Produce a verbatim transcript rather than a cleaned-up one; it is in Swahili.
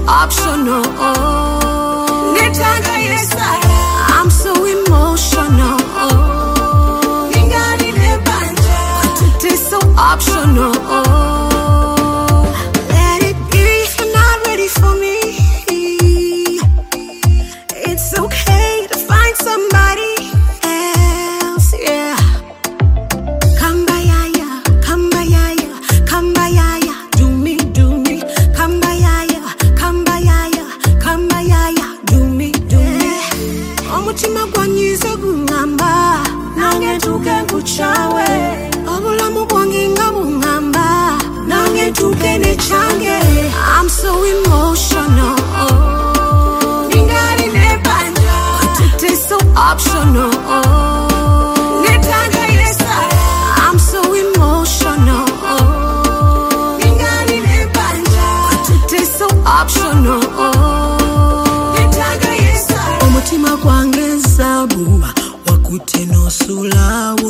optional. I'm so emotional. But it is so optional. Let it be if you're not ready for me. It's okay to find somebody else, yeah. Kambayaya, kambayaya, kambayaya, do me, do me. Kambayaya, kambayaya, kambayaya, do me, do me. Omutima gwanyiza gungamba, nange tuke nkuchawe. Obulamu bwange nga bungamba, nange tuke nechange. I'm so emotional. But it is so optional. I'm so emotional. But it is so optional. Omutima gwange zabu wakuteno sulawe.